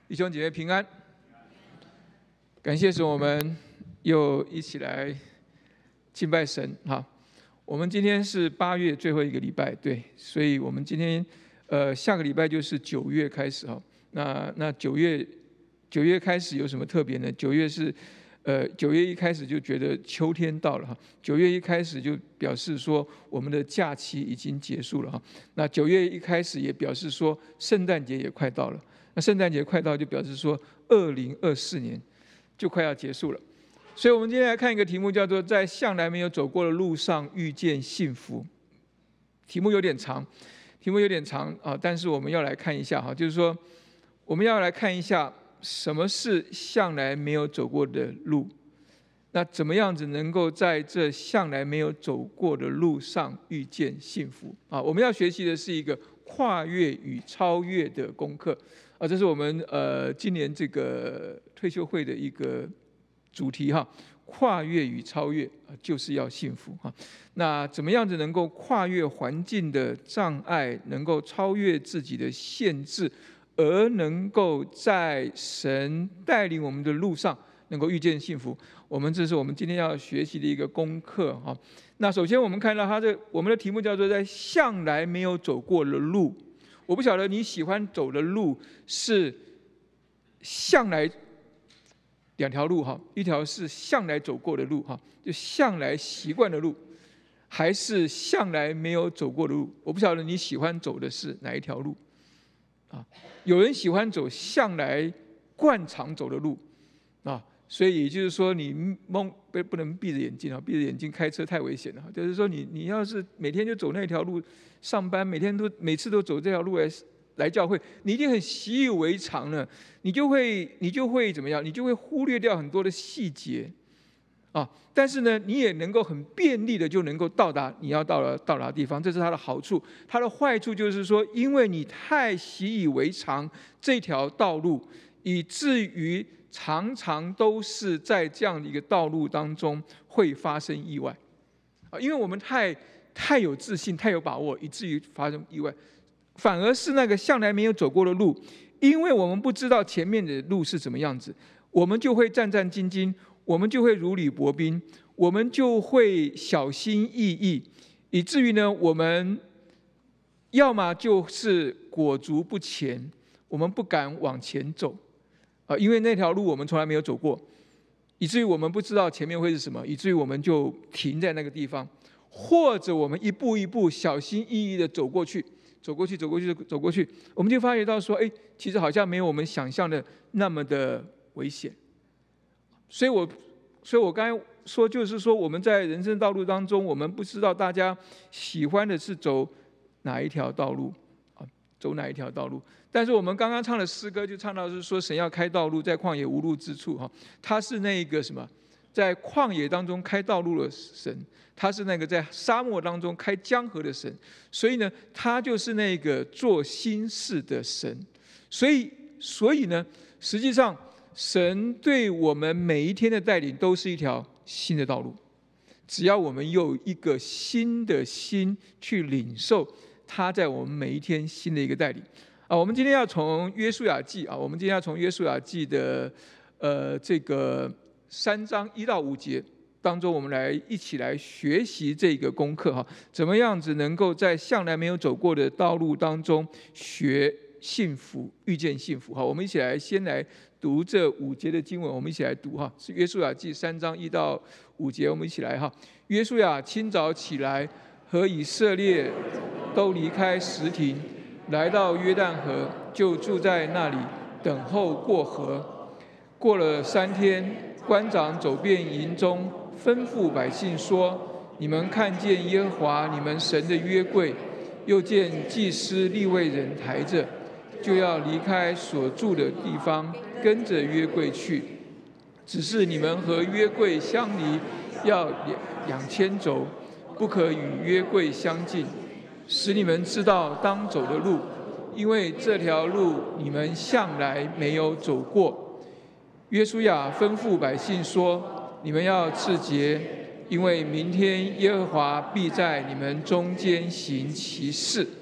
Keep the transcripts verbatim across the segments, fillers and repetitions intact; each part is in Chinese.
弟兄姐妹平安，感谢神，我们又一起来敬拜神哈。我们今天是八月最后一个礼拜，对，所以我们今天呃下个礼拜就是九月开始哈。那那九月九月开始有什么特别呢？九月是呃九月一开始就觉得秋天到了哈，九月一开始就表示说我们的假期已经结束了哈。那九月一开始也表示说圣诞节也快到了。那圣诞节快到，就表示说二零二四年就快要结束了。所以我们今天来看一个题目，叫做在向来没有走过的路上遇见幸福。题目有点长，题目有点长啊，但是我们要来看一下哈，就是说我们要来看一下什么是向来没有走过的路。那怎么样子能够在这向来没有走过的路上遇见幸福啊？我们要学习的是一个跨越与超越的功课啊，这是我们呃今年这个退休会的一个主题哈。跨越与超越啊，就是要幸福哈。那怎么样子能够跨越环境的障碍，能够超越自己的限制，而能够在神带领我们的路上能够遇见幸福？我们这是我们今天要学习的一个功课哈。那首先我们看到它的我们的题目叫做在向来没有走过的路。我不晓得你喜欢走的路是向来两条路哈，一条是向来走过的路哈，就向来习惯的路，还是向来没有走过的路？我不晓得你喜欢走的是哪一条路啊？有人喜欢走向来惯常走的路啊。所以也就是说，你蒙不不能闭着眼睛啊，闭着眼睛开车太危险了。就是说你，你你要是每天就走那条路上班，每天都每次都走这条路来来教会，你一定很习以为常了，你就会你就会怎么样？你就会忽略掉很多的细节啊。但是呢，你也能够很便利的就能够到达你要到了到达的地方，这是它的好处。它的坏处就是说，因为你太习以为常这条道路，以至于常常都是在这样的一个道路当中会发生意外啊，因为我们太太有自信、太有把握，以至于发生意外。反而是那个向来没有走过的路，因为我们不知道前面的路是怎么样子，我们就会战战兢兢，我们就会如履薄冰，我们就会小心翼翼，以至于呢，我们要么就是裹足不前，我们不敢往前走。啊，因为那条路我们从来没有走过，以至于我们不知道前面会是什么，以至于我们就停在那个地方，或者我们一步一步小心翼翼的走过去，走过去，走过去，走过去，我们就发觉到说，哎，其实好像没有我们想象的那么的危险。所以我，所以我刚才说，就是说我们在人生道路当中，我们不知道大家喜欢的是走哪一条道路啊，走哪一条道路。但是我们刚刚唱的诗歌就唱到是说，神要开道路，在旷野无路之处哈，他是那个什么，在旷野当中开道路的神，他是那个在沙漠当中开江河的神，所以呢，他就是那个做新事的神。所以，所以呢，实际上神对我们每一天的带领都是一条新的道路，只要我们有一个新的心去领受他在我们每一天新的一个带领。啊，我们今天要从约书亚记啊，我们今天要从约书亚记的呃这个三章一到五节当中，我们来一起来学习这个功课哈，怎么样子能够在向来没有走过的道路当中学幸福，遇见幸福哈。我们一起来先来读这五节的经文，我们一起来读哈，是约书亚记三章一到五节，我们一起来哈。约书亚清早起来，和以色列都离开什亭，来到约旦河，就住在那里，等候过河。过了三天，官长走遍营中，吩咐百姓说：你们看见耶和华你们神的约柜，又见祭司利未人抬着，就要离开所住的地方，跟着约柜去。只是你们和约柜相离要两千肘，不可与约柜相近，使你们知道当走的路，因为这条路你们向来没有走过。约书亚吩咐百姓说：你们要自洁，因为明天耶和华必在你们中间行奇事，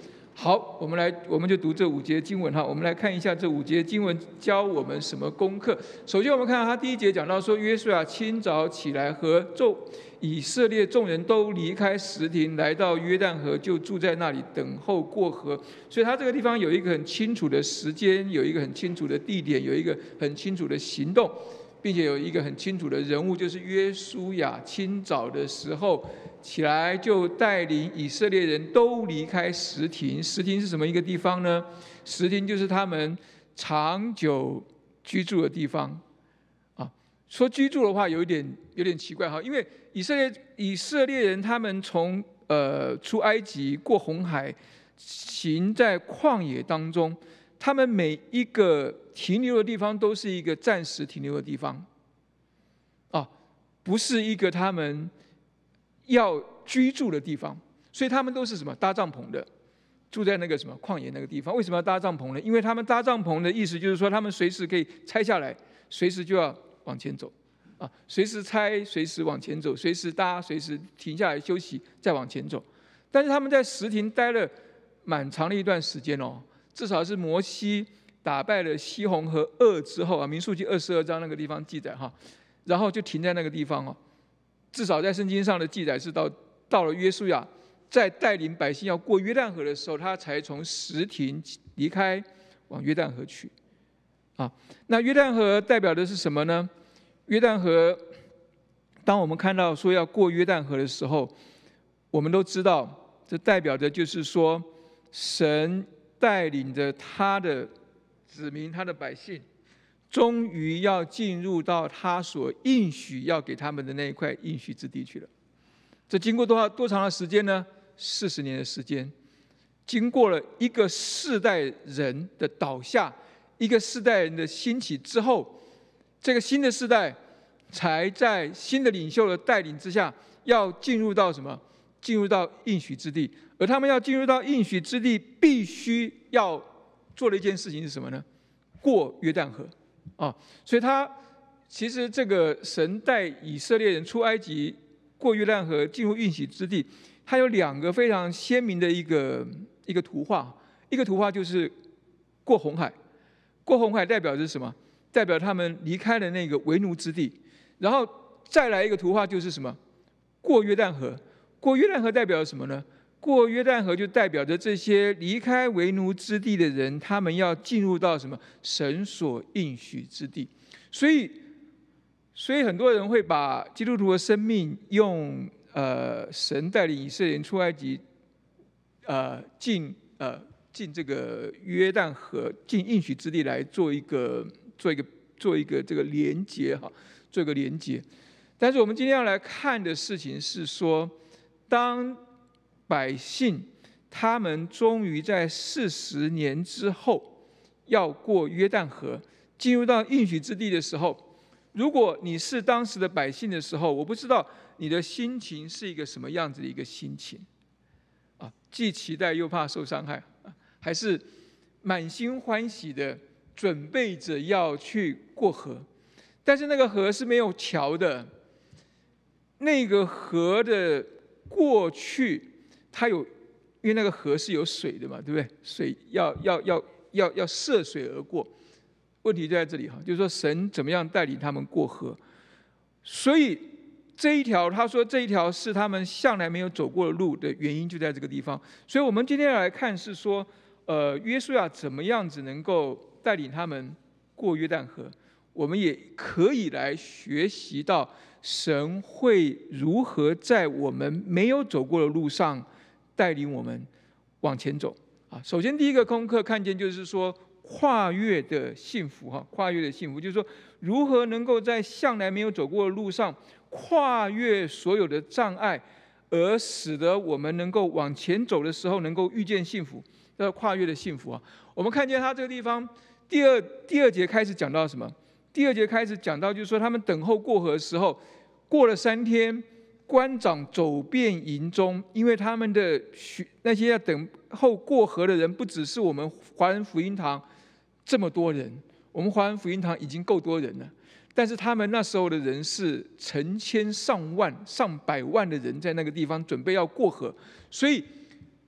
好，我们来，我们就读这五节经文哈。我们来看一下这五节经文教我们什么功课。首先，我们看到他第一节讲到说，约书亚清早起来，和众以色列众人都离开什亭，来到约旦河，就住在那里等候过河。所以，他这个地方有一个很清楚的时间，有一个很清楚的地点，有一个很清楚的行动，并且有一个很清楚的人物，就是约书亚清早的时候起来，就带领以色列人都离开什亭。什亭是什么一个地方呢？什亭就是他们长久居住的地方。啊，说居住的话有一点有点奇怪哈，因为以色列以色列人他们从呃出埃及过红海，行在旷野当中，他们每一个停留的地方都是一个暂时停留的地方。啊，不是一个他们要居住的地方，所以他们都是什么搭帐篷的，住在那个什么旷野那个地方。为什么要搭帐篷呢？因为他们搭帐篷的意思就是说，他们随时可以拆下来，随时就要往前走，啊，随时拆，随时往前走，随时搭，随时停下来休息，再往前走。但是他们在什亭待了蛮长的一段时间哦，至少是摩西打败了西宏和噩之后啊，民数记二十二章那个地方记载哈，然后就停在那个地方哦。至少在圣经上的记载是到到了约书亚在带领百姓要过约旦河的时候，他才从什亭离开，往约旦河去。啊，那约旦河代表的是什么呢？约旦河，当我们看到说要过约旦河的时候，我们都知道，这代表的就是说，神带领着他的子民、他的百姓，终于要进入到他所应许要给他们的那一块应许之地去了。这经过多少多长的时间呢？四十年的时间，经过了一个世代人的倒下，一个世代人的兴起之后，这个新的世代才在新的领袖的带领之下，要进入到什么？进入到应许之地。而他们要进入到应许之地，必须要做的一件事情是什么呢？过约旦河。啊，所以他其实这个神带以色列人出埃及，过约旦河，进入应许之地，它有两个非常鲜明的一个一个图画。一个图画就是过红海，过红海代表着什么？代表他们离开了那个为奴之地。然后再来一个图画就是什么？过约旦河。过约旦河代表什么呢？过约旦河就代表着这些离开为奴之地的人，他们要进入到什么？神所应许之地。所以，所以很多人会把基督徒的生命用呃神带领以色列人出埃及，呃进呃进这个约旦河，进应许之地来做一个做一个做一个这个连结哈，做一个连结。但是我们今天要来看的事情是说，当百姓他们终于在四十年之后要过约旦河，进入到应许之地的时候，如果你是当时的百姓的时候，我不知道你的心情是一个什么样子的一个心情啊？既期待又怕受伤害，还是满心欢喜的准备着要去过河？但是那个河是没有桥的，那个河的过去，它有，因为那个河是有水的嘛，对不对？水要要要要要涉水而过，问题就在这里哈，就是说神怎么样带领他们过河，所以这一条他说这一条是他们向来没有走过的路的原因就在这个地方。所以我们今天要来看是说，呃，约书亚怎么样子能够带领他们过约旦河，我们也可以来学习到神会如何在我们没有走过的路上带领我们往前走啊。首先第一个功课看见就是说跨越的幸福哈，跨越的幸福就是说如何能够在向来没有走过的路上跨越所有的障碍，而使得我们能够往前走的时候能够遇见幸福，叫跨越的幸福啊。我们看见他这个地方第二第二节开始讲到什么？第二节开始讲到，就是说他们等候过河的时候，过了三天，官长走遍营中，因为他们的那些要等候过河的人，不只是我们华人福音堂这么多人，我们华人福音堂已经够多人了，但是他们那时候的人是成千上万、上百万的人在那个地方准备要过河，所以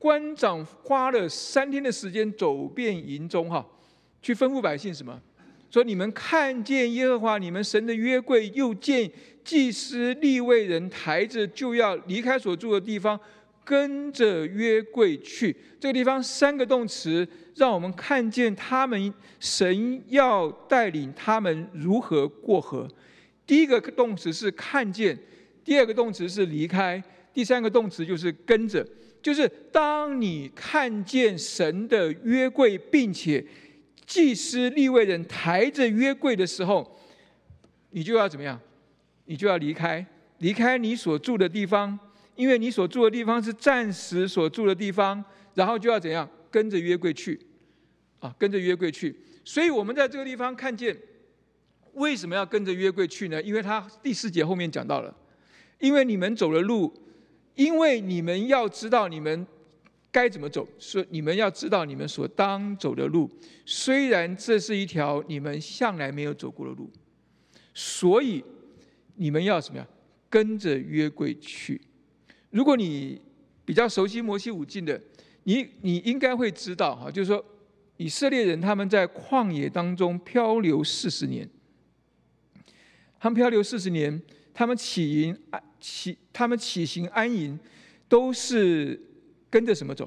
官长花了三天的时间走遍营中，哈，去吩咐百姓什么？说你们看见耶和华你们神的约柜，又见祭司利未人抬着，就要离开所住的地方，跟着约柜去。这个地方三个动词，让我们看见他们神要带领他们如何过河。第一个动词是看见，第二个动词是离开，第三个动词就是跟着。就是当你看见神的约柜，并且祭司利未人抬着约柜的时候，你就要怎么样？你就要离开，离开你所住的地方，因为你所住的地方是暂时所住的地方，然后就要怎样？跟着约柜去，啊，跟着约柜去。所以我们在这个地方看见，为什么要跟着约柜去呢？因为他第四节后面讲到了，因为你们走了路，因为你们要知道你们该怎么走，所以你们要知道你们所当走的路，虽然这是一条你们向来没有走过的路，所以你们要怎么样？跟着约柜去。如果你比较熟悉摩西五经的，你你应该会知道哈，就是说以色列人他们在旷野当中漂流四十年，他们漂流四十年，他们起营起他们起行安营，都是跟着什么走？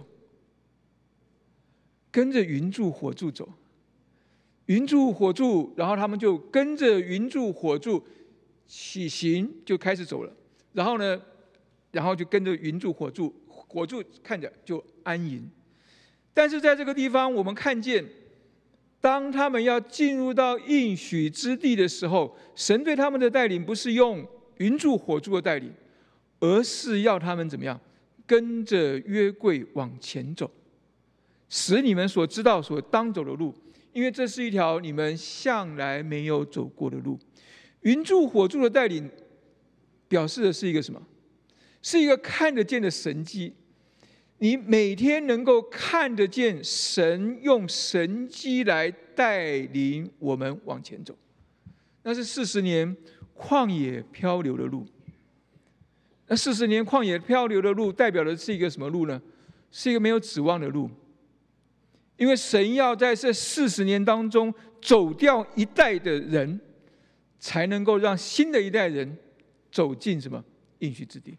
跟着云柱火柱走。云柱火柱，然后他们就跟着云柱火柱起行，就开始走了。然后呢，然后就跟着云柱火柱，火柱看着就安营。但是在这个地方，我们看见，当他们要进入到应许之地的时候，神对他们的带领不是用云柱火柱的带领，而是要他们怎么样？跟着约柜往前走，使你们所知道所当走的路，因为这是一条你们向来没有走过的路。云柱火柱的带领表示的是一个什么？是一个看得见的神迹。你每天能够看得见神用神迹来带领我们往前走，那是四十年旷野漂流的路。那四十年旷野漂流的路，代表的是一个什么路呢？是一个没有指望的路。因为神要在这四十年当中走掉一代的人，才能够让新的一代人走进什么应许之地。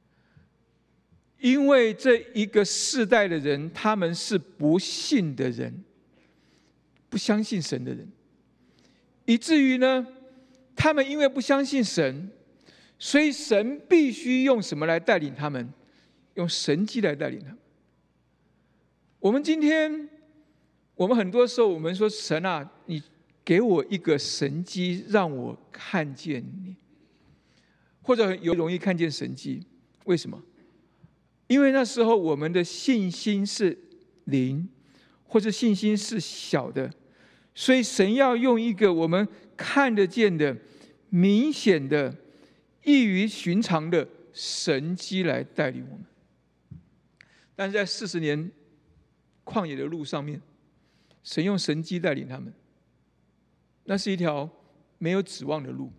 因为这一个世代的人，他们是不信的人，不相信神的人，以至于呢，他们因为不相信神，所以神必须用什么来带领他们？用神迹来带领他们。我们今天，我们很多时候我们说神啊，你给我一个神迹，让我看见你，或者有容易看见神迹，为什么？因为那时候我们的信心是零，或者信心是小的，所以神要用一个我们看得见的、明显的、异于寻常的神迹来带领我们。但是在四十年旷野的路上面，神用神迹带领他们，那是一条没有指望的路。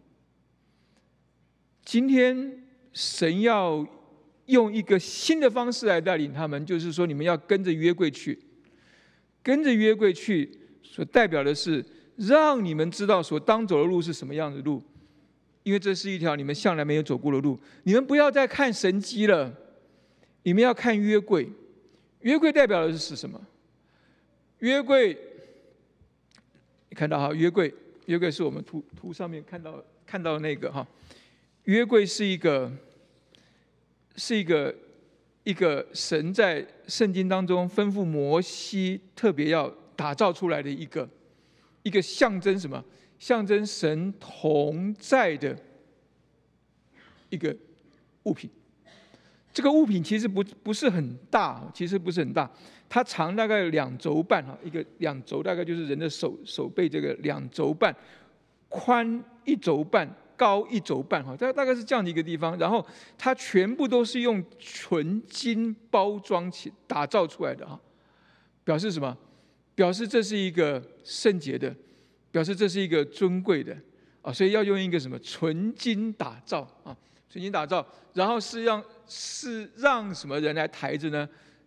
今天神要用一个新的方式来带领他们，就是说你们要跟着约柜去，跟着约柜去，所代表的是让你们知道所当走的路是什么样的路，因为这是一条你们向来没有走过的路。你们不要再看神迹了，你们要看约柜。约柜代表的是什么？约柜，你看到哈，约柜，约柜是我们图图上面看到看到的那个哈，约柜是一个。是一个一个神在圣经当中吩咐摩西特别要打造出来的一个一个象征什么？象征神同在的一个物品。这个物品其实不不是很大，其实不是很大，它长大概两肘半哈，一个两肘大概就是人的手手背这个两肘半，宽一肘半。高一肘半哈，大大概是这样的一个地方，然后它全部都是用纯金包装起打造出来的哈，表示什么？表示这是一个圣洁的，表示这是一个尊贵的啊，所以要用一个什么纯金打造啊，纯金打造，然后是让是让什么人来抬着呢？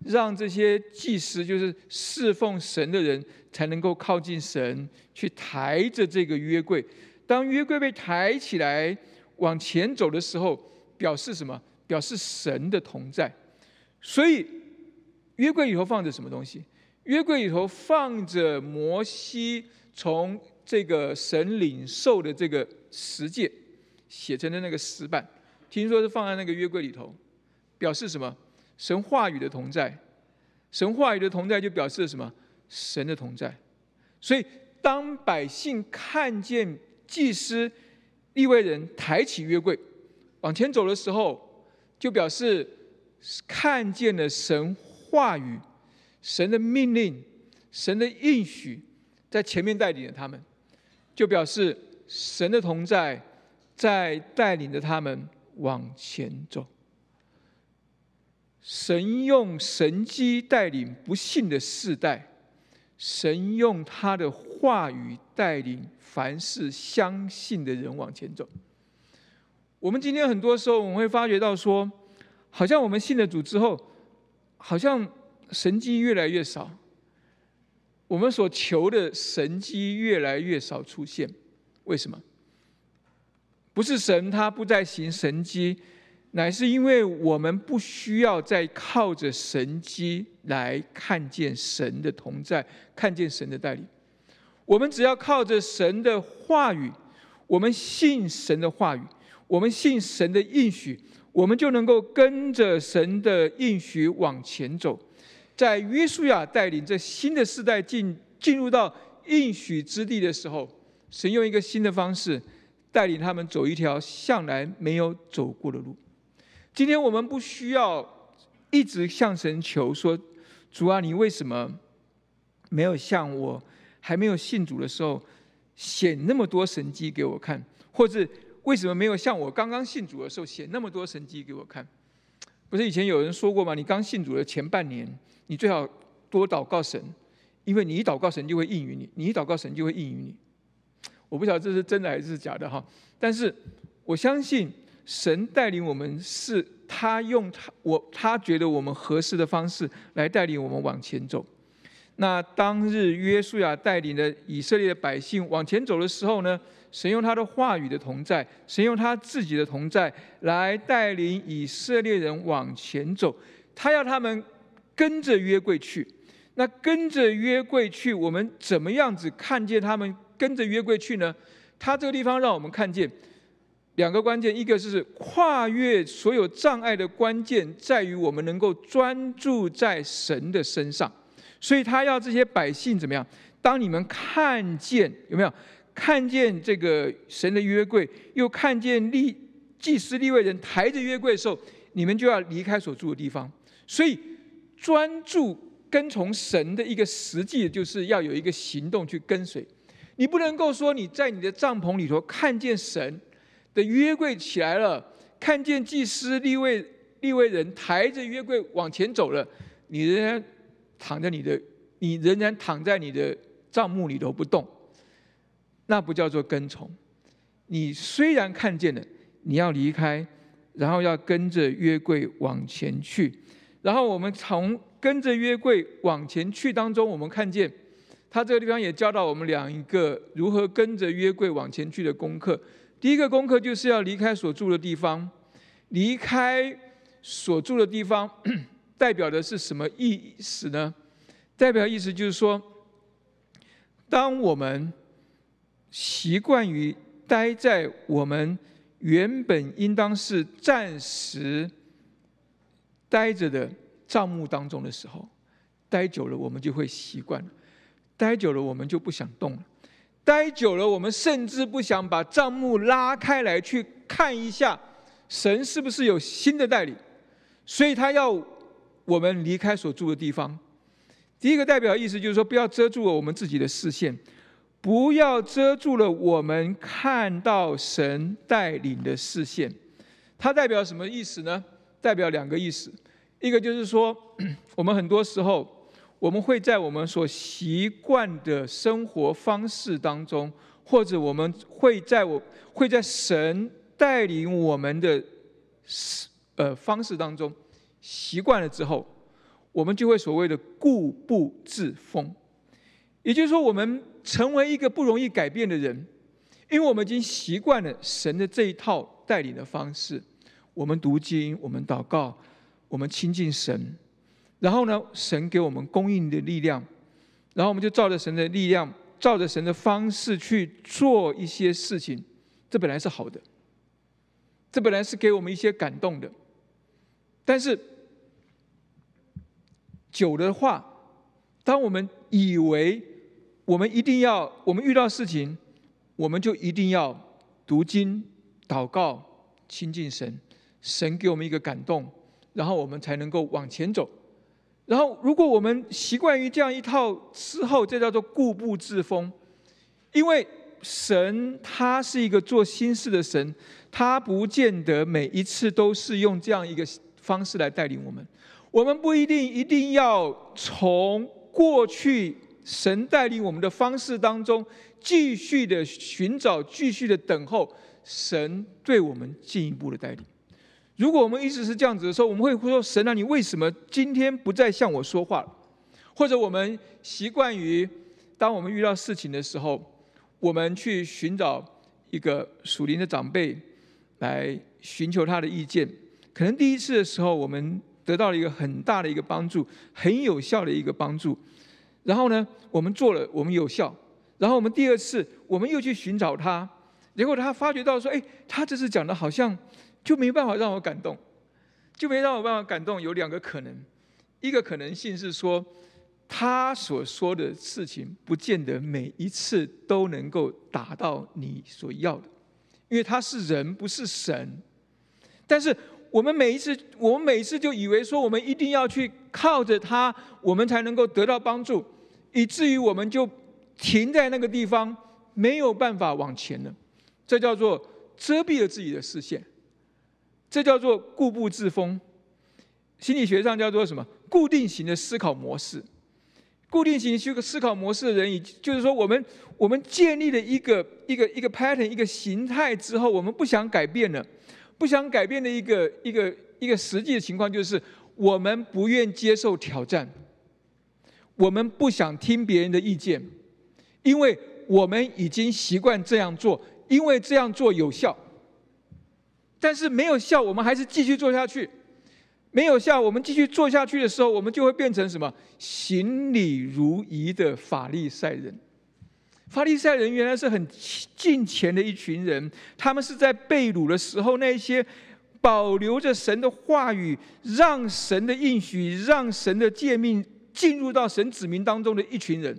让这些祭司，就是侍奉神的人，才能够靠近神，去抬着这个约柜。当约柜被抬起来往前走的时候，表示什么？表示神的同在。所以约柜里头放着什么东西？约柜里头放着摩西从这个神领受的这个十诫写成的那个石板，听说是放在那个约柜里头，表示什么？神话语的同在。神话语的同在就表示什么？神的同在。所以当百姓看见祭司利未人抬起约柜往前走的时候，就表示看见了神话语、神的命令、神的应许在前面带领着他们，就表示神的同在在带领着他们往前走。神用神迹带领不信的世代，神用他的话语带领凡是相信的人往前走。我们今天很多时候我们会发觉到说，好像我们信了主之后，好像神迹越来越少，我们所求的神迹越来越少出现。为什么？不是神他不再行神迹，乃是因为我们不需要再靠着神迹来看见神的同在，看见神的带领。我们只要靠着神的话语，我们信神的话语，我们信神的应许，我们就能够跟着神的应许往前走。在约书亚带领这新的世代进进入到应许之地的时候，神用一个新的方式带领他们走一条向来没有走过的路。今天我们不需要一直向神求说，主啊，你为什么没有像我还没有信主的时候显那么多神迹给我看，或者为什么没有像我刚刚信主的时候显那么多神迹给我看？不是以前有人说过吗？你刚信主的前半年，你最好多祷告神，因为你一祷告神就会应允你，你一祷告神就会应允你。我不晓得这是真的还是假的哈，但是我相信神带领我们是他用他我他觉得我们合适的方式来带领我们往前走。那当日约书亚带领的以色列的百姓往前走的时候呢，神用他的话语的同在，神用他自己的同在来带领以色列人往前走。他要他们跟着约柜去。那跟着约柜去，我们怎么样子看见他们跟着约柜去呢？他这个地方让我们看见两个关键，一个是跨越所有障碍的关键在于我们能够专注在神的身上。所以他要这些百姓怎么样？当你们看见，有没有看见这个神的约柜，又看见利祭司利未人抬着约柜的时候，你们就要离开所住的地方。所以专注跟从神的一个实际，就是要有一个行动去跟随。你不能够说你在你的帐篷里头看见神的约柜起来了，看见祭司利未利未人抬着约柜往前走了，你仍然躺在你的，你仍然躺在你的帐幕里头不动，那不叫做跟从。你虽然看见了，你要离开，然后要跟着约柜往前去。然后我们从跟着约柜往前去当中，我们看见他这个地方也教导我们两个如何跟着约柜往前去的功课。第一个功课就是要离开所住的地方，离开所住的地方代表的是什么意思呢？代表意思就是说，当我们习惯于待在我们原本应当是暂时待着的帐幕当中的时候，待久了我们就会习惯了，待久了我们就不想动了，待久了我们甚至不想把帐幕拉开来去看一下神是不是有新的带领。所以他要我们离开所住的地方。第一个代表意思就是说，不要遮住了我们自己的视线，不要遮住了我们看到神带领的视线。它代表什么意思呢？代表两个意思。一个就是说，我们很多时候我们会在我们所习惯的生活方式当中，或者我们会在我会在神带领我们的呃方式当中习惯了之后， 我们就会所谓的固步自封。也就是说，我们成为一个不容易改变的人，因为我们已经习惯了神的这一套带领的方式。我们读经，我们祷告，我们亲近神，然后呢，神给我们供应的力量，然后我们就照着神的力量，照着神的方式去做一些事情。这本来是好的，这本来是给我们一些感动的，但是久的话，当我们以为我们一定要，我们遇到事情，我们就一定要读经、祷告、亲近神，神给我们一个感动，然后我们才能够往前走。然后，如果我们习惯于这样一套之后，这叫做固步自封，因为神他是一个做新事的神，他不见得每一次都是用这样一个方式来带领我们。我们不一定一定要从过去神带领我们的方式当中继续的寻找，继续的等候神对我们进一步的带领。如果我们一直是这样子的时候，我们会说：神啊，你为什么今天不再向我说话了？或者我们习惯于当我们遇到事情的时候，我们去寻找一个属灵的长辈来寻求他的意见。可能第一次的时候，我们得到了一个很大的一个帮助，很有效的一个帮助。然后呢，我们做了，我们有效。然后我们第二次，我们又去寻找他，结果他发觉到说：哎，他这次讲的好像就没办法让我感动，就没让我办法感动。有两个可能，一个可能性是说，他所说的事情不见得每一次都能够达到你所要的，因为他是人，不是神。但是我们每一次，我们每一次就以为说，我们一定要去靠着他，我们才能够得到帮助，以至于我们就停在那个地方，没有办法往前了。这叫做遮蔽了自己的视线，这叫做固步自封。心理学上叫做什么？固定型的思考模式。固定型思考模式的人，就是说，我们我们建立了一个一个一个 pattern 一个形态之后，我们不想改变了。不想改变的一个一个一个实际的情况，就是我们不愿接受挑战，我们不想听别人的意见，因为我们已经习惯这样做，因为这样做有效。但是没有效，我们还是继续做下去。没有效，我们继续做下去的时候，我们就会变成什么？行礼如仪的法利赛人。法利赛人原来是很敬虔的一群人，他们是在被掳的时候，那些保留着神的话语，让神的应许，让神的诫命进入到神子民当中的一群人。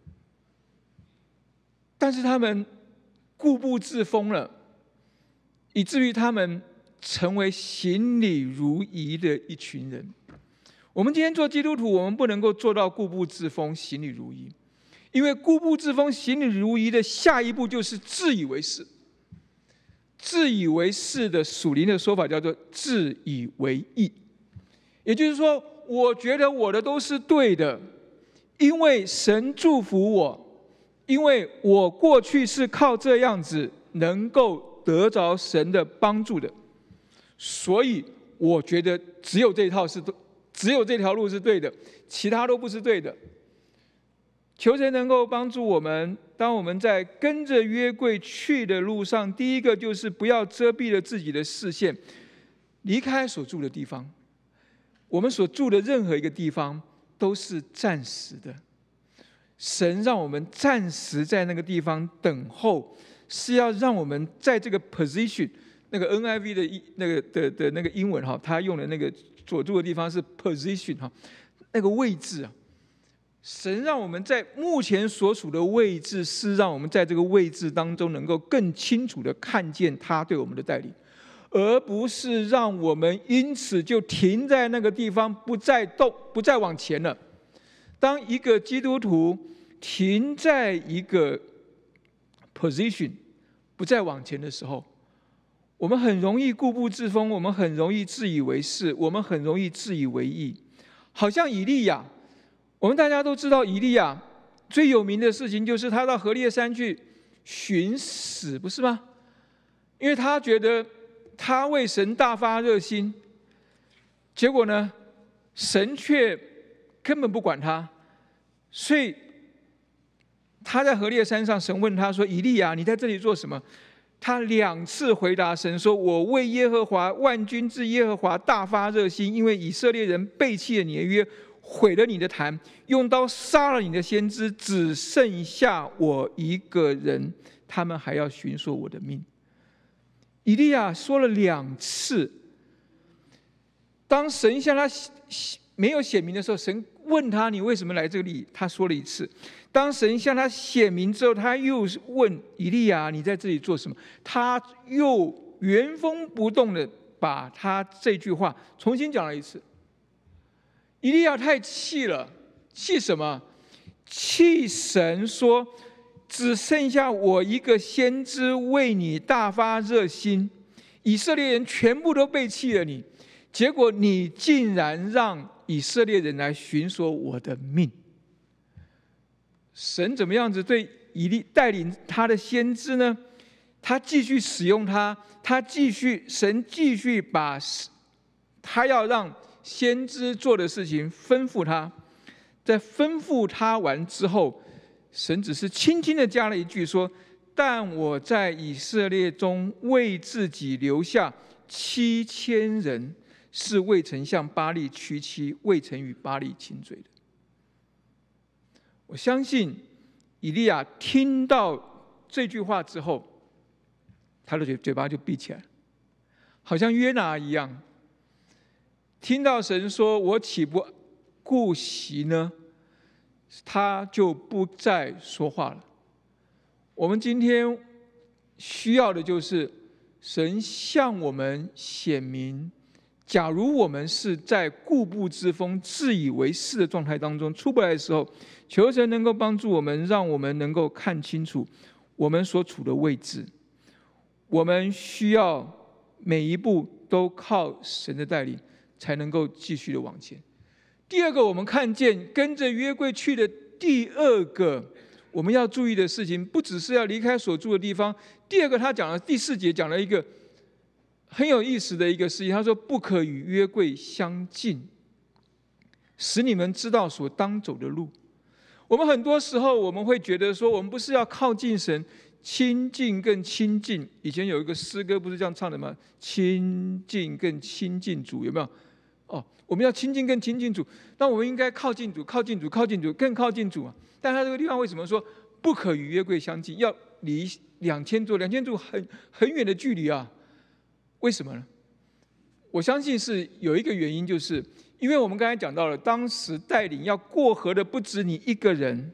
但是他们固步自封了，以至于他们成为行礼如仪的一群人。我们今天做基督徒，我们不能够做到固步自封、行礼如仪，因为固步自封、行礼如仪的下一步就是自以为是。自以为是的属灵的说法叫做自以为义，也就是说，我觉得我的都是对的，因为神祝福我，因为我过去是靠这样子能够得着神的帮助的，所以我觉得只有这一套是对，只有这条路是对的，其他都不是对的。求神能够帮助我们，当我们在跟着约柜去的路上，第一个就是不要遮蔽了自己的视线，离开所住的地方。我们所住的任何一个地方都是暂时的，神让我们暂时在那个地方等候，是要让我们在这个 position， 那个 N I V 的那个的的那个英文哈，他用的那个所住的地方是 position 哈，那个位置啊。神让我们在目前所处的位置，是让我们在这个位置当中能够更清楚地看见他对我们的带领，而不是让我们因此就停在那个地方，不再动，不再往前了。当一个基督徒停在一个 position， 不再往前的时候，我们很容易固步自封，我们很容易自以为是，我们很容易自以为义。好像以利亚，我们大家都知道，以利亚最有名的事情就是他到何烈山去寻死，不是吗？因为他觉得他为神大发热心，结果呢，神却根本不管他。所以他在何烈山上，神问他说：“以利亚，你在这里做什么？”他两次回答神说：“我为耶和华万军之耶和华大发热心，因为以色列人背弃了你的约，毁了你的坛，用刀杀了你的先知，只剩下我一个人，他们还要寻索我的命。”以利亚说了两次。当神向他没有显明的时候，神问他：“你为什么来这里？”他说了一次。当神向他显明之后，他又问以利亚：“你在这里做什么？”他又原封不动的把他这句话重新讲了一次。以利亚太气了，气什么？气神说：“只剩下我一个先知为你大发热心，以色列人全部都背弃了你，结果你竟然让以色列人来寻索我的命。”神怎么样子对以利带领他的先知呢？他继续使用他，他继续神继续把他要让先知做的事情吩咐他。在吩咐他完之后，神只是轻轻的加了一句说：“但我在以色列中为自己留下七千人，是未曾向巴力屈膝，未曾与巴力亲嘴的。”我相信以利亚听到这句话之后，他的嘴嘴巴就闭起来，好像约拿一样。听到神说：“我岂不顾惜呢？”他就不再说话了。我们今天需要的就是神向我们显明，假如我们是在固步自封、自以为是的状态当中出不来的时候，求神能够帮助我们，让我们能够看清楚我们所处的位置。我们需要每一步都靠神的带领，才能够继续的往前。第二个，我们看见跟着约柜去的第二个我们要注意的事情，不只是要离开所住的地方。第二个，他讲了第四节，讲了一个很有意思的一个事情。他说：“不可与约柜相近，使你们知道所当走的路。”我们很多时候我们会觉得说，我们不是要靠近神，亲近更亲近。以前有一个诗歌不是这样唱的吗？亲近更亲近主，有没有？哦，我们要亲近更亲近主，那我们应该靠近主，靠近主，靠近主，更靠近主啊！但他这个地方为什么说不可与约柜相近？要离两千座，两千座很很远的距离啊？为什么呢？我相信是有一个原因，就是因为我们刚才讲到了，当时带领要过河的不止你一个人，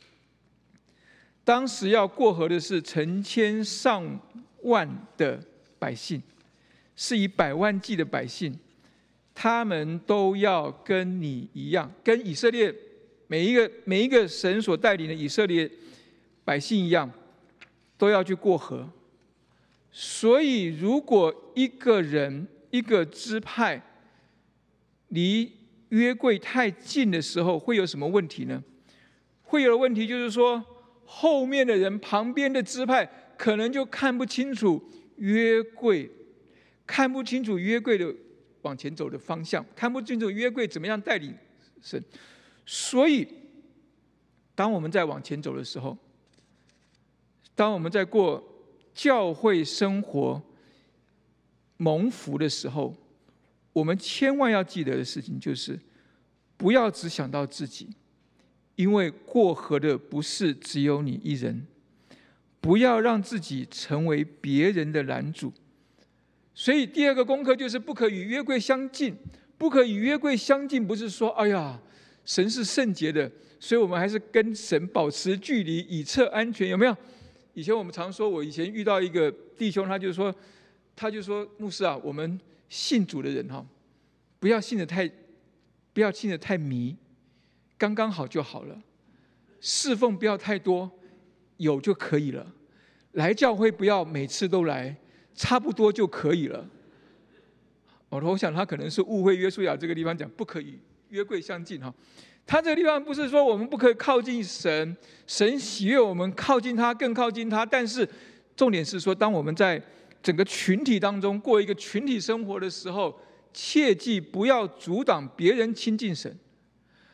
当时要过河的是成千上万的百姓，是以百万计的百姓。他们都要跟你一样，跟以色列每一个每一个神所带领的以色列百姓一样，都要去过河。所以，如果一个人一个支派离约柜太近的时候，会有什么问题呢？会有的问题就是说，后面的人、旁边的支派可能就看不清楚约柜，看不清楚约柜的往前走的方向，看不清楚约柜怎么样带领神。所以当我们在往前走的时候，当我们在过教会生活蒙福的时候，我们千万要记得的事情就是不要只想到自己，因为过河的不是只有你一人。不要让自己成为别人的拦阻。所以第二个功课就是不可与约柜相近。不可与约柜相近，不是说哎呀神是圣洁的，所以我们还是跟神保持距离，以策安全，有没有？以前我们常说，我以前遇到一个弟兄，他就说他就说牧师啊，我们信主的人哈，不要信得太不要信得太迷，刚刚好就好了，侍奉不要太多，有就可以了，来教会不要每次都来，差不多就可以了。我想他可能是误会约书亚这个地方讲不可与约柜相近哈。他这个地方不是说我们不可以靠近神，神喜悦我们靠近他，更靠近他。但是重点是说，当我们在整个群体当中过一个群体生活的时候，切记不要阻挡别人亲近神。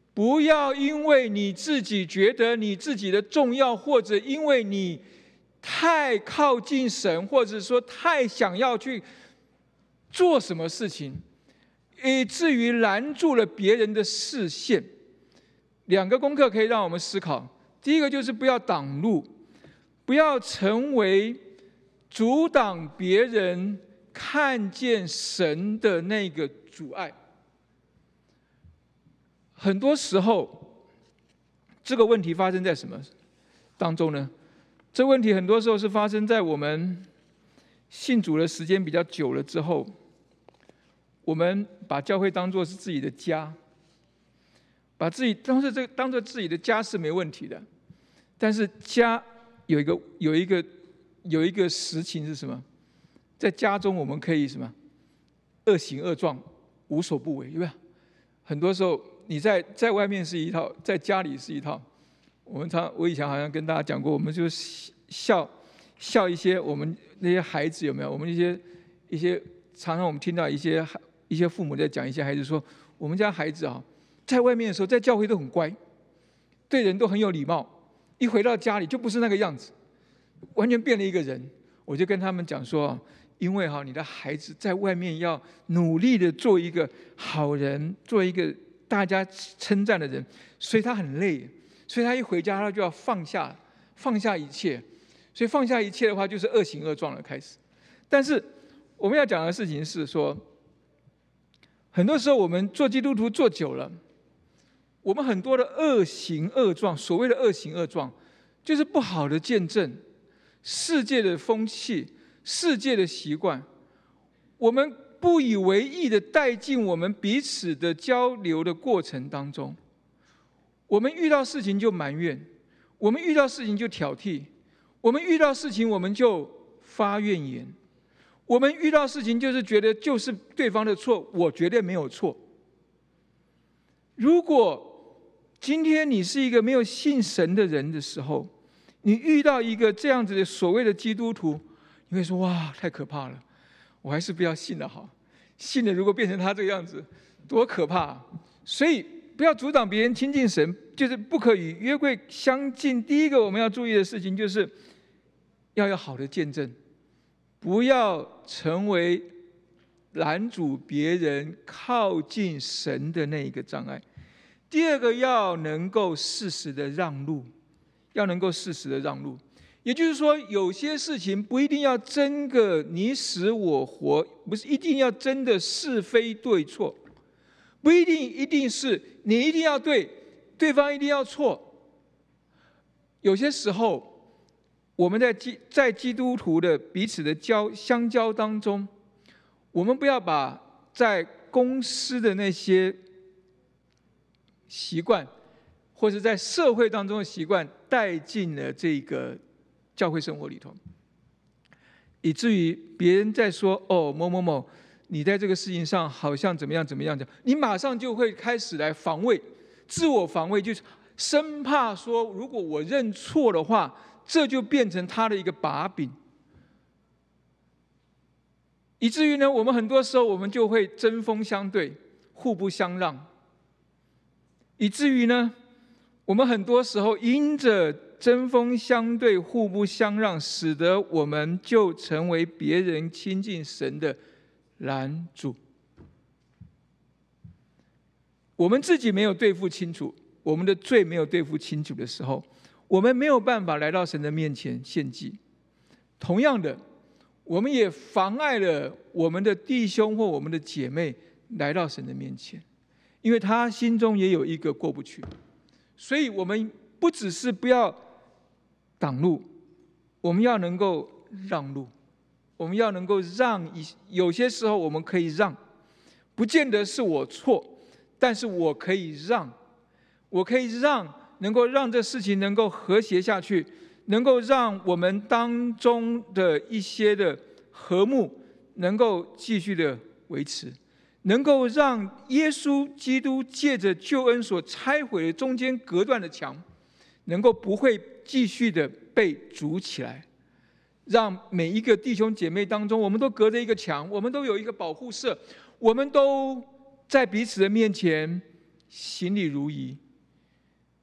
不要因为你自己觉得你自己的重要，或者因为你太靠近神，或者说太想要去做什么事情，以至于拦住了别人的视线。两个功课可以让我们思考，第一个就是不要挡路，不要成为阻挡别人看见神的那个阻碍。很多时候，这个问题发生在什么当中呢？这问题很多时候是发生在我们信主的时间比较久了之后，我们把教会当作是自己的家，把自己当作这当作自己的家是没问题的，但是家有一个有一个有一个实情是什么？在家中我们可以什么？恶行恶状，无所不为，有没有？很多时候。你在在外面是一套，在家里是一套。我们常，我以前好像跟大家讲过，我们就笑笑一些我们那些孩子有没有？我们一些一些常常我们听到一些一些父母在讲一些孩子说，我们家孩子啊，在外面的时候在教会都很乖，对人都很有礼貌，一回到家里就不是那个样子，完全变了一个人。我就跟他们讲说，因为哈，你的孩子在外面要努力的做一个好人，做一个大家称赞的人，所以他很累，所以他一回家他就要放下放下一切，所以放下一切的话就是恶行恶状的开始。但是我们要讲的事情是说，很多时候我们做基督徒做久了，我们很多的恶行恶状，所谓的恶行恶状，就是不好的见证，世界的风气，世界的习惯，我们不以为意的带进我们彼此的交流的过程当中。我们遇到事情就埋怨，我们遇到事情就挑剔，我们遇到事情我们就发怨言，我们遇到事情就是觉得就是对方的错，我绝对没有错。如果今天你是一个没有信神的人的时候，你遇到一个这样子的所谓的基督徒，你会说哇，太可怕了，我还是不要信了好，信了如果变成他这个样子，多可怕啊！所以不要阻挡别人亲近神，就是不可与约柜相近。第一个我们要注意的事情就是要有好的见证，不要成为拦阻别人靠近神的那一个障碍。第二个要能够适时的让路，要能够适时的让路。也就是说，有些事情不一定要争个你死我活，不是一定要争的是非对错，不一定一定是你一定要对，对方一定要错。有些时候，我们在基在基督徒的彼此的交相交当中，我们不要把在公司的那些习惯，或者在社会当中的习惯带进了这个教会生活里头，以至于别人在说哦某某某，你在这个事情上好像怎么样怎么样的，你马上就会开始来防卫，自我防卫，就是生怕说如果我认错的话，这就变成他的一个把柄，以至于呢，我们很多时候我们就会针锋相对，互不相让，以至于呢，我们很多时候因着针锋相对、互不相让，使得我们就成为别人亲近神的拦阻。我们自己没有对付清楚，我们的罪没有对付清楚的时候，我们没有办法来到神的面前献祭。同样的，我们也妨碍了我们的弟兄或我们的姐妹来到神的面前，因为他心中也有一个过不去。所以我们不只是不要挡路，我们要能够让路，我们要能够让一，有些时候我们可以让，不见得是我错，但是我可以让，我可以让，能够让这事情能够和谐下去，能够让我们当中的一些的和睦能够继续的维持，能够让耶稣基督借着救恩所拆毁的中间隔断的墙，能够不会继续的被筑起来，让每一个弟兄姐妹当中，我们都隔着一个墙，我们都有一个保护色，我们都在彼此的面前行礼如仪，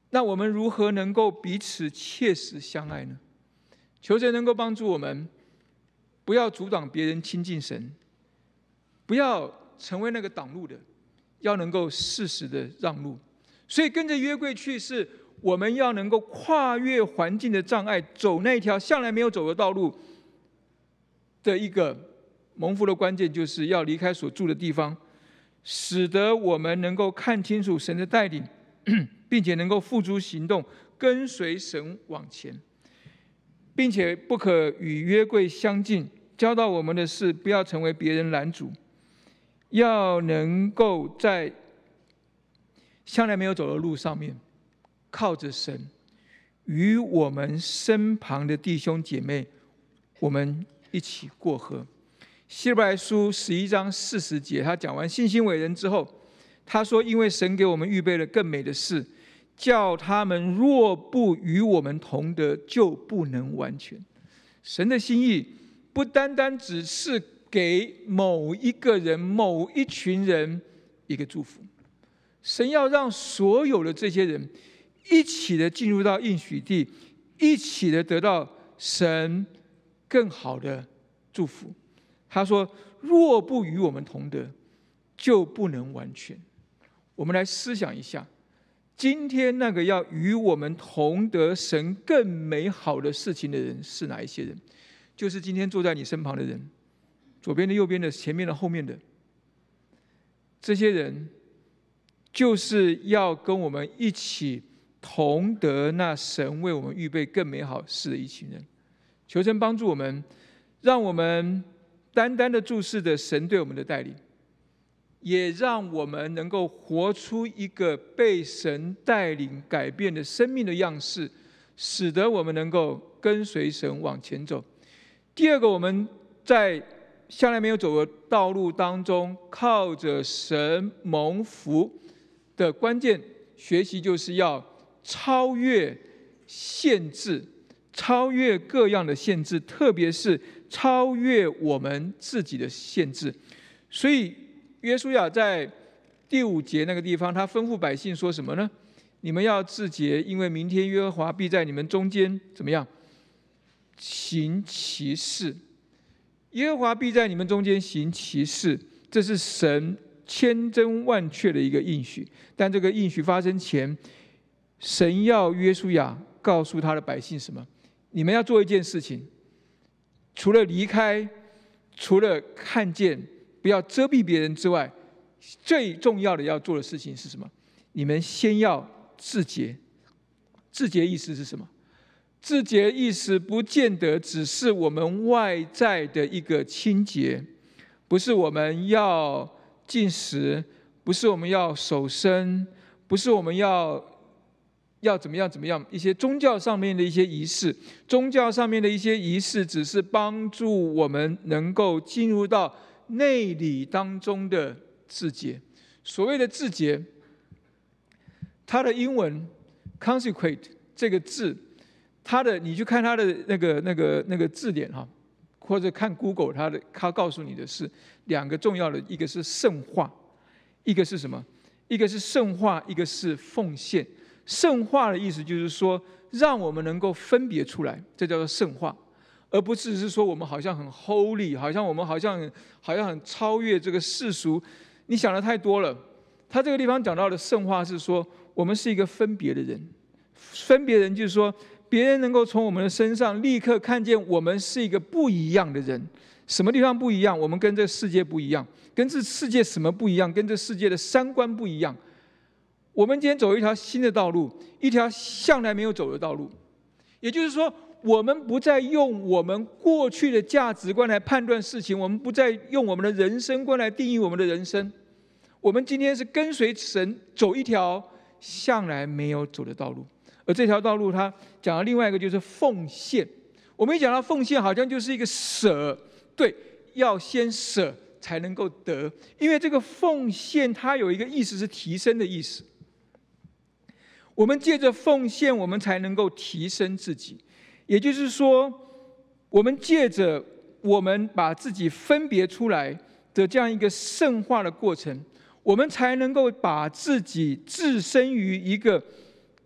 那我们如何能够彼此切实相爱呢？求神能够帮助我们，不要阻挡别人亲近神，不要成为那个挡路的，要能够适时的让路。所以跟着约柜去，是我们要能够跨越环境的障碍，走那条向来没有走的道路的一个蒙福的关键，就是要离开所住的地方，使得我们能够看清楚神的带领，并且能够付诸行动，跟随神往前，并且不可与约柜相近，教导我们的事不要成为别人拦阻，要能够在向来没有走的路上面，靠着神，与我们身旁的弟兄姐妹，我们一起过河。希伯来书十一章四十节，他讲完信心伟人之后，他说：“因为神给我们预备了更美的事，叫他们若不与我们同得，就不能完全。”神的心意不单单只是给某一个人、某一群人一个祝福，神要让所有的这些人一起的进入到应许地，一起的得到神更好的祝福。他说：“若不与我们同得，就不能完全。”我们来思想一下，今天那个要与我们同得神更美好的事情的人是哪一些人？就是今天坐在你身旁的人，左边的、右边的、前面的、后面的，这些人就是要跟我们一起同得那神为我们预备更美好事的一群人。求神帮助我们，让我们单单的注视着神对我们的带领，也让我们能够活出一个被神带领改变的生命的样式，使得我们能够跟随神往前走。第二个，我们在向来没有走的道路当中，靠着神蒙福的关键学习，就是要超越限制，超越各样的限制，特别是超越我们自己的限制。所以约书亚在第五节那个地方，他吩咐百姓说什么呢？你们要自洁，因为明天耶和华必在你们中间怎么样？行奇事。耶和华必在你们中间行奇事，这是神千真万确的一个应许。但这个应许发生前，神要约书亚告诉他的百姓什么？你们要做一件事情，除了离开，除了看见，不要遮蔽别人之外，最重要的要做的事情是什么？你们先要自洁。自洁意思是什么？自洁意思不见得只是我们外在的一个清洁，不是我们要禁食，不是我们要守身，不是我们要要怎么样怎么样，一些宗教上面的一些仪式，宗教上面的一些仪式只是帮助我们能够进入到内里当中的自洁。所谓的自洁，它的英文 consecrate 这个字，它的你去看它的那个那个那个字典哈，或者看 Google， 它的它告诉你的是两个重要的，一个是圣化，一个是什么？一个是圣化，一个是奉献。圣化的意思就是说，让我们能够分别出来，这叫做圣化，而不只是说我们好像很 holy， 好像我们好像好像很超越这个世俗。你想的太多了。他这个地方讲到的圣化是说，我们是一个分别的人。分别人就是说，别人能够从我们的身上立刻看见我们是一个不一样的人。什么地方不一样？我们跟这个世界不一样。跟这世界什么不一样？跟这世界的三观不一样。我们今天走一条新的道路，一条向来没有走的道路。也就是说，我们不再用我们过去的价值观来判断事情，我们不再用我们的人生观来定义我们的人生。我们今天是跟随神走一条向来没有走的道路。而这条道路，他讲了另外一个就是奉献。我们一讲到奉献，好像就是一个舍，对，要先舍才能够得，因为这个奉献它有一个意思是提升的意思。我们借着奉献，我们才能够提升自己。也就是说，我们借着我们把自己分别出来的这样一个圣化的过程，我们才能够把自己置身于一个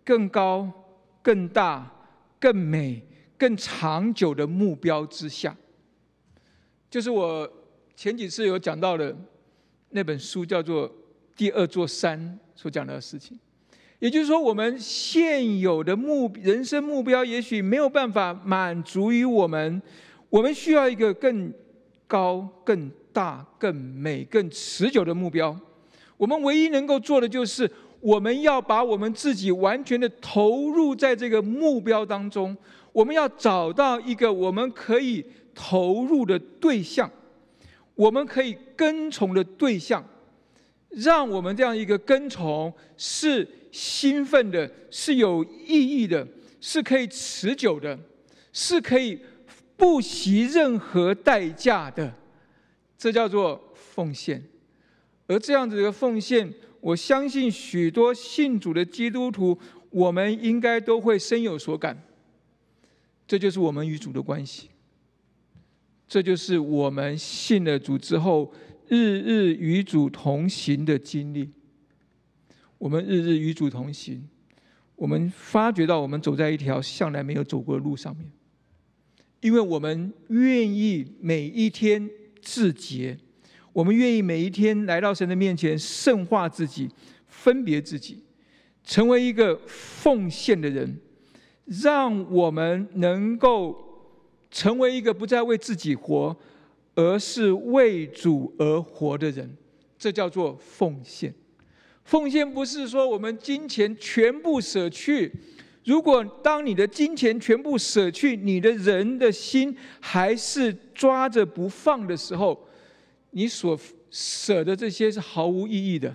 更高、更大、更美、更长久的目标之下。就是我前几次有讲到的那本书，叫做《第二座山》所讲的事情。也就是说，我们现有的目人生目标也许没有办法满足于我们，我们需要一个更高、更大、更美、更持久的目标。我们唯一能够做的就是，我们要把我们自己完全的投入在这个目标当中。我们要找到一个我们可以投入的对象，我们可以跟从的对象，让我们这样一个跟从是兴奋的，是有意义的，是可以持久的，是可以不惜任何代价的。这叫做奉献。而这样子的奉献，我相信许多信主的基督徒，我们应该都会深有所感。这就是我们与主的关系，这就是我们信了主之后，日日与主同行的经历。我们日日与主同行，我们发觉到我们走在一条向来没有走过的路上面，因为我们愿意每一天自洁，我们愿意每一天来到神的面前，圣化自己，分别自己，成为一个奉献的人，让我们能够成为一个不再为自己活，而是为主而活的人。这叫做奉献。奉献不是说我们金钱全部舍去，如果当你的金钱全部舍去，你的人的心还是抓着不放的时候，你所舍的这些是毫无意义的。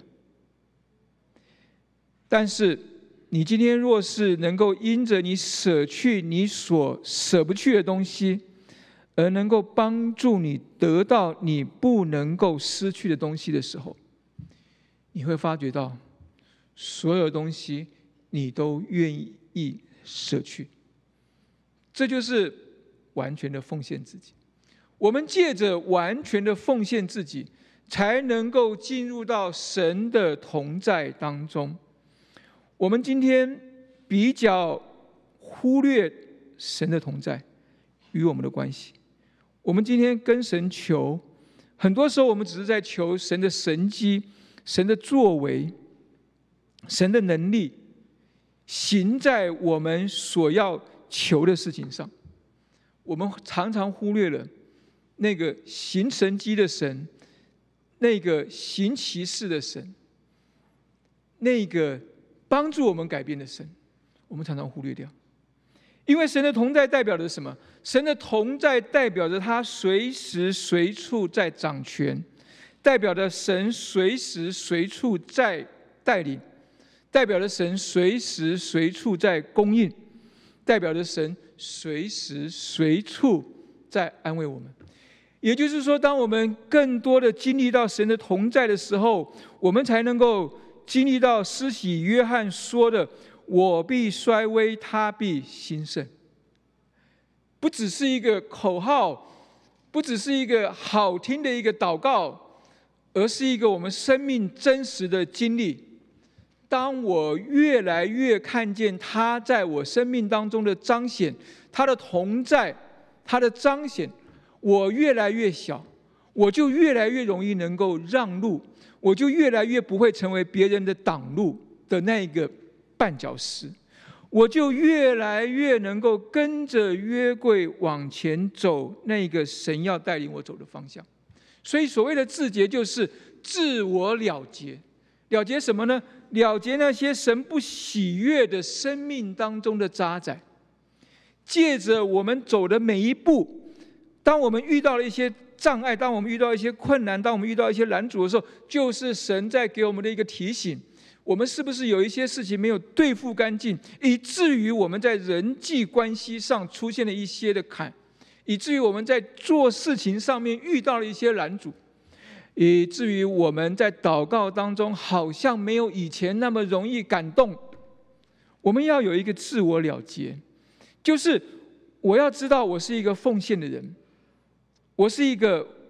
但是你今天若是能够因着你舍去你所舍不去的东西，而能够帮助你得到你不能够失去的东西的时候，你会发觉到所有东西你都愿意舍去。这就是完全的奉献自己。我们借着完全的奉献自己，才能够进入到神的同在当中。我们今天比较忽略神的同在与我们的关系。我们今天跟神求，很多时候我们只是在求神的神迹、神的作为、神的能力行在我们所要求的事情上。我们常常忽略了那个行神迹的神，那个行奇事的神，那个帮助我们改变的神，我们常常忽略掉。因为神的同在代表着什么？神的同在代表着他随时随处在掌权，代表着神随时随处在带领，代表着神随时随处在供应，代表着神随时随处在安慰我们。也就是说，当我们更多的经历到神的同在的时候，我们才能够经历到施洗约翰说的，我必衰微，他必兴盛。不只是一个口号，不只是一个好听的一个祷告，而是一个我们生命真实的经历。当我越来越看见他在我生命当中的彰显，他的同在，他的彰显，我越来越小，我就越来越容易能够让路，我就越来越不会成为别人的挡路的那一个绊脚石，我就越来越能够跟着约柜往前走，那个神要带领我走的方向。所以所谓的自洁，就是自我了结。了结什么呢？了结那些神不喜悦的生命当中的渣滓。借着我们走的每一步，当我们遇到了一些障碍，当我们遇到一些困难，当我们遇到一些拦阻的时候，就是神在给我们的一个提醒。我们是不是有一些事情没有对付干净，以至于我们在人际关系上出现了一些的坎，以至于我们在做事情上面遇到了一些拦阻，以至于我们在祷告当中好像没有以前那么容易感动。我们要有一个自我了结，就是我要知道我是一个奉献的人，我是一个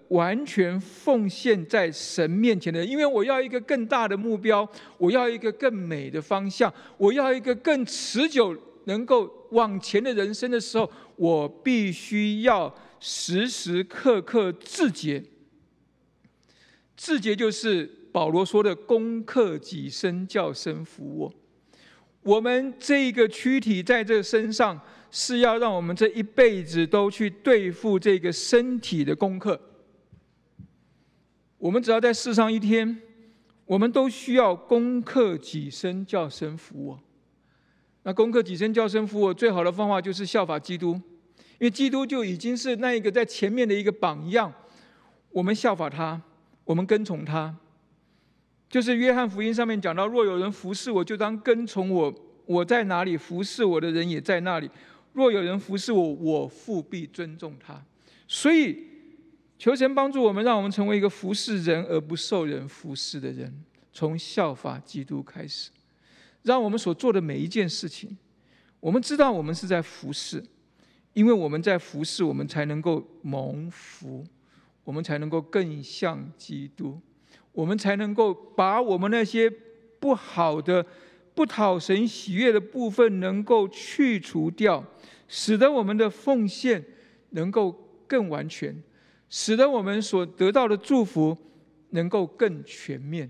完全奉献在神面前的人。因为我要一个更大的目标，我要一个更美的方向，我要一个更持久能够往前的人生的时候，我必须要时时刻刻自洁。自洁就是保罗说的攻克己身，叫身服我。我们这个躯体在这身上，是要让我们这一辈子都去对付这个身体的功课。我们只要在世上一天，我们都需要攻克己身，叫身服我。那攻克己身，叫身服我，最好的方法就是效法基督，因为基督就已经是那一个在前面的一个榜样，我们效法他，我们跟从他。就是约翰福音上面讲到，若有人服侍我，就当跟从我，我在哪里，服侍我的人也在那里。若有人服侍我，我父必尊重他。所以求神帮助我们，让我们成为一个服侍人而不受人服侍的人，从效法基督开始，让我们所做的每一件事情，我们知道我们是在服侍，因为我们在服侍，我们才能够蒙福，我们才能够更像基督，我们才能够把我们那些不好的、不讨神喜悦的部分能够去除掉，使得我们的奉献能够更完全，使得我们所得到的祝福能够更全面。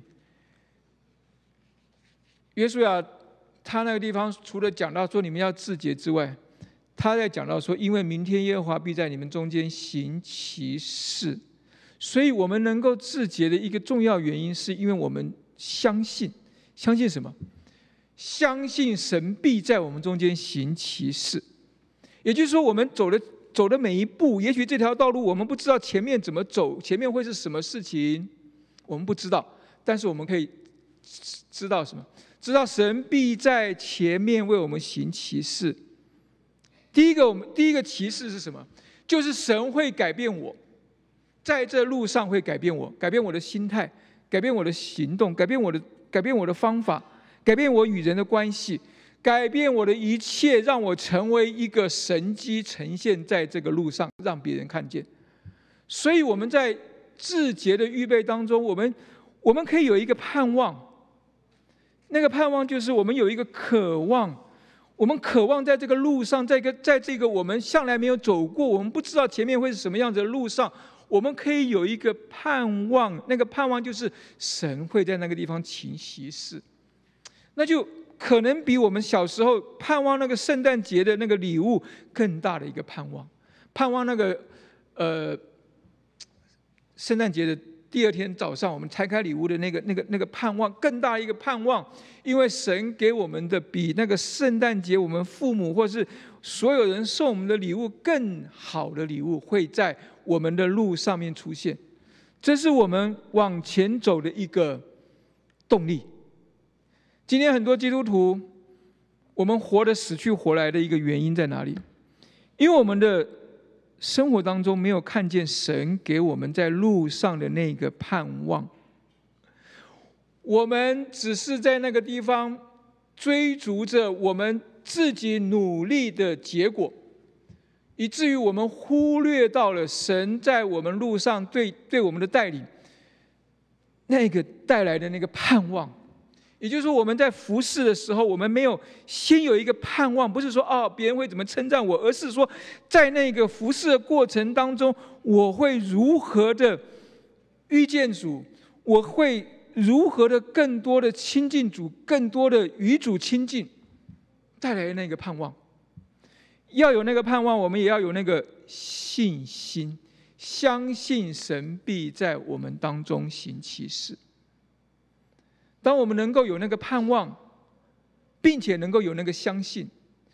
约书亚他那个地方除了讲到说你们要自洁之外，他在讲到说，因为明天耶和华必在你们中间行奇事。所以我们能够自洁的一个重要原因，是因为我们相信，相信什么？相信神必在我们中间行奇事。也就是说，我们走的走的每一步，也许这条道路我们不知道前面怎么走，前面会是什么事情，我们不知道，但是我们可以知道什么？知道神必在前面为我们行奇事。第一个，我们第一个奇事是什么？就是神会改变我。在这路上会改变我，改变我的心态，改变我的行动，改变我的改变我的方法，改变我与人的关系，改变我的一切，让我成为一个神迹呈现在这个路上，让别人看见。所以我们在自洁的预备当中，我们我们可以有一个盼望，那个盼望就是我们有一个渴望，我们渴望在这个路上，在一个在这个我们向来没有走过，我们不知道前面会是什么样子的路上，我们可以有一个盼望，那个盼望就是神会在那个地方行奇事。那就可能比我们小时候盼望那个圣诞节的那个礼物更大的一个盼望，盼望那个呃圣诞节的第二天早上我们拆开礼物的那个那个那个盼望，更大一个盼望，因为神给我们的比那个圣诞节我们父母或是所有人送我们的礼物更好的礼物会在我们的路上面出现，这是我们往前走的一个动力。今天很多基督徒，我们活得死去活来的一个原因在哪里？因为我们的生活当中没有看见神给我们在路上的那个盼望，我们只是在那个地方追逐着我们自己努力的结果，以至于我们忽略到了神在我们路上对对我们的带领，那个带来的那个盼望。也就是说，我们在服侍的时候，我们没有先有一个盼望，不是说哦别人会怎么称赞我，而是说在那个服侍的过程当中，我会如何的遇见主，我会如何的更多的亲近主，更多的与主亲近，带来的那个盼望。要有那个盼望，我们也要有那个信心，相信神必在我们当中行奇事。当我们能够有那个盼望，并且能够有那个相信，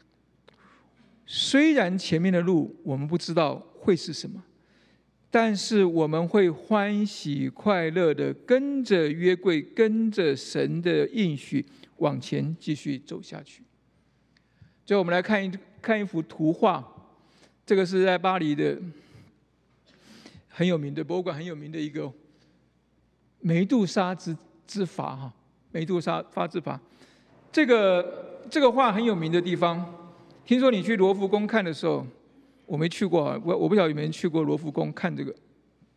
虽然前面的路我们不知道会是什么，但是我们会欢喜快乐的跟着约柜，跟着神的应许往前继续走下去。最后我们来看一看一幅图画，这个是在巴黎的很有名的博物馆，很有名的一个梅杜莎之之筏哈，梅杜莎发之筏。这个这个画很有名的地方，听说你去罗浮宫看的时候，我没去过，我我不晓得有没有人去过罗浮宫看这个。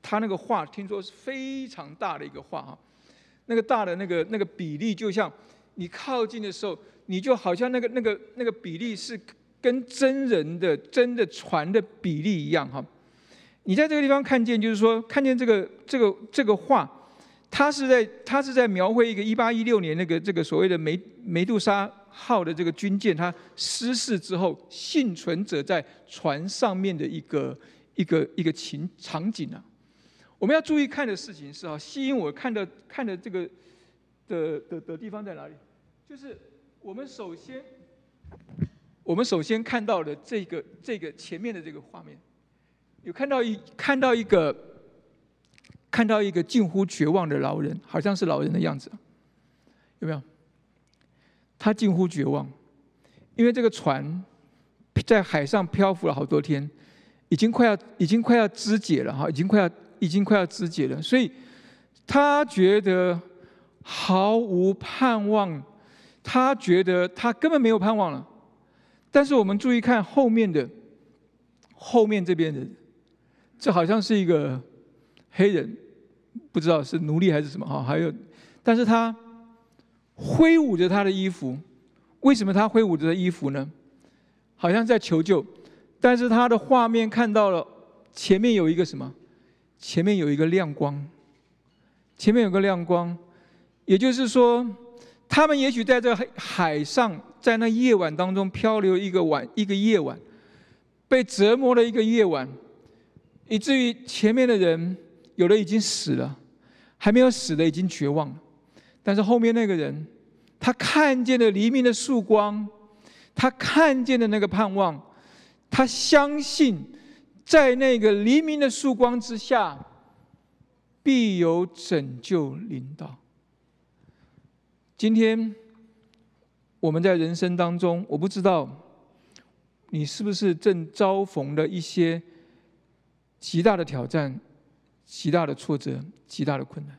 他那个画听说是非常大的一个画哈，那个大的那个那个比例，就像你靠近的时候，你就好像那个那个那个比例是跟真人的真的船的比例一样哈。你在这个地方看见，就是说看见这个这个这个画，它是在它是在描绘一个一八一六年那个这个所谓的梅梅杜莎号的这个军舰，它失事之后，幸存者在船上面的一个一个一个情场景啊。我们要注意看的事情是啊，吸引我看的看的这个的的的地方在哪里？就是我们首先我们首先看到的这个这个前面的这个画面，有看到一看到一个看到一个近乎绝望的老人，好像是老人的样子，有没有？他近乎绝望，因为这个船在海上漂浮了好多天，已经快要已经快要肢解了哈，已经快要已经快要肢解了，所以他觉得毫无盼望，他觉得他根本没有盼望了。但是我们注意看后面的后面这边的，这好像是一个黑人，不知道是奴隶还是什么哈，还有，但是他挥舞着他的衣服，为什么他挥舞着衣服呢？好像在求救，但是他的画面看到了前面有一个什么？前面有一个亮光，前面有个亮光，也就是说，他们也许在这海上，在那夜晚当中漂流一个晚一个夜晚，被折磨了一个夜晚，以至于前面的人有的已经死了，还没有死的已经绝望了。但是后面那个人，他看见了黎明的曙光，他看见了那个盼望，他相信在那个黎明的曙光之下，必有拯救临到。今天我们在人生当中，我不知道你是不是正遭逢了一些极大的挑战、极大的挫折、极大的困难。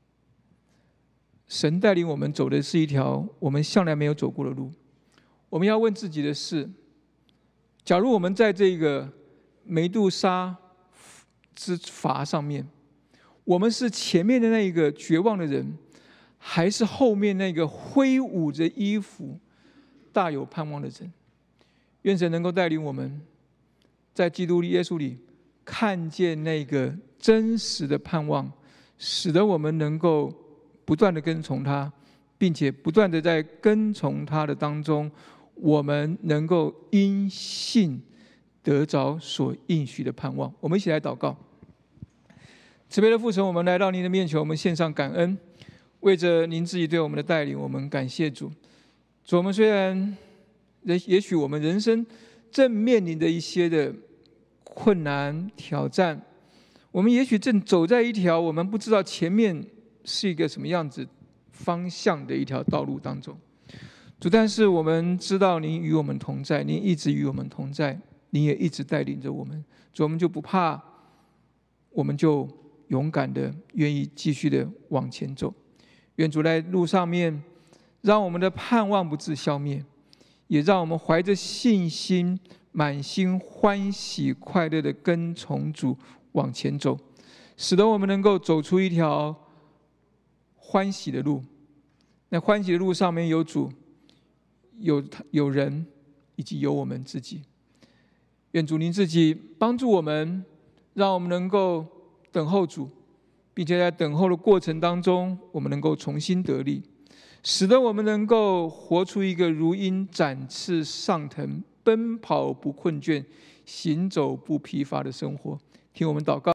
神带领我们走的是一条我们向来没有走过的路。我们要问自己的是：假如我们在这个梅杜莎之筏上面，我们是前面的那一个绝望的人，还是后面那个挥舞着衣服、大有盼望的人？愿神能够带领我们，在基督耶稣里看见那个真实的盼望，使得我们能够不断的跟从他，并且不断的在跟从他的当中，我们能够因信得着所应许的盼望。我们一起来祷告。慈悲的父神，我们来到您的面前，我们献上感恩，为着您自己对我们的带领，我们感谢主。主，我们虽然也许我们人生正面临的一些的困难挑战，我们也许正走在一条我们不知道前面是一个什么样子方向的一条道路当中。主，但是我们知道您与我们同在，您一直与我们同在，您也一直带领着我们。主，我们就不怕，我们就勇敢的愿意继续的往前走。愿主在路上面让我们的盼望不致消灭，也让我们怀着信心满心欢喜快乐的跟从主往前走，使得我们能够走出一条欢喜的路。那欢喜的路上面有主，有有人，以及有我们自己。愿主您自己帮助我们，让我们能够等候主，并且在等候的过程当中，我们能够重新得力，使得我们能够活出一个如鹰展翅上腾、奔跑不困倦、行走不疲乏的生活。听我们祷告。